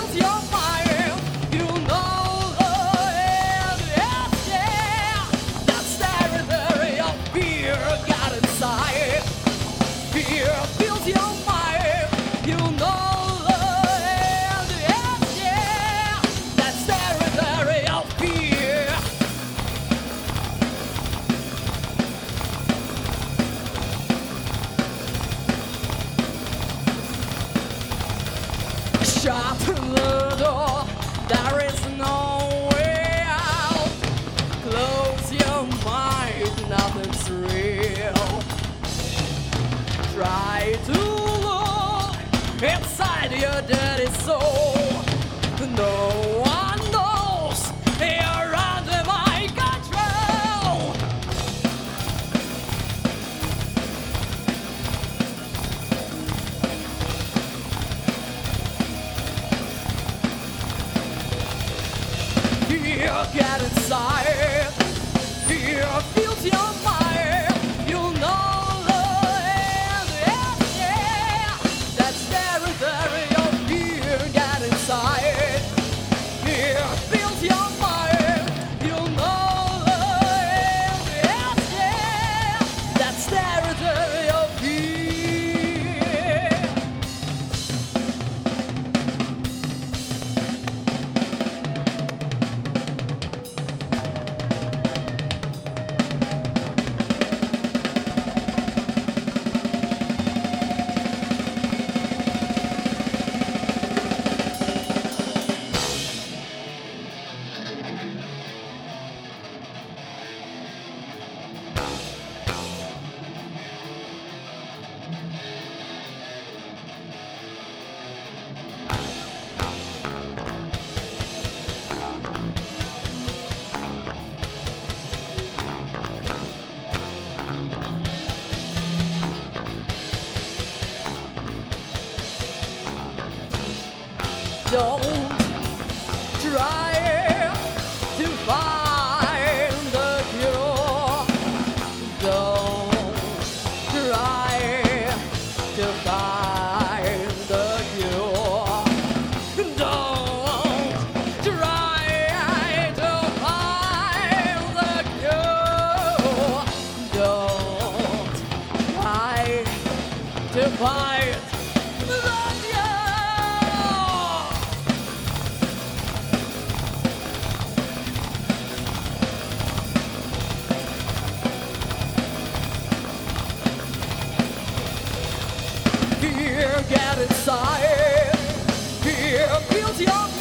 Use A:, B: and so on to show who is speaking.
A: fills your mind. You know the end is yeah. That's territory of fear got inside. Fear fills your mind. You know the end is yeah. That's territory of fear. Shut the door, there is no way out. Close your mind, nothing's real. Try to look inside your dirty soul. No one knows you're under my control. Fear get inside. Fear fills your mind. You know the end is yeah. That's territory of fear get inside. Fear fills your mind. You know the end is yeah. That's territory of fear. Don't try to find the cure. Don't try to find the cure. Don't try to find the cure. Don't try to find the cure. Fear get inside. Fear fills your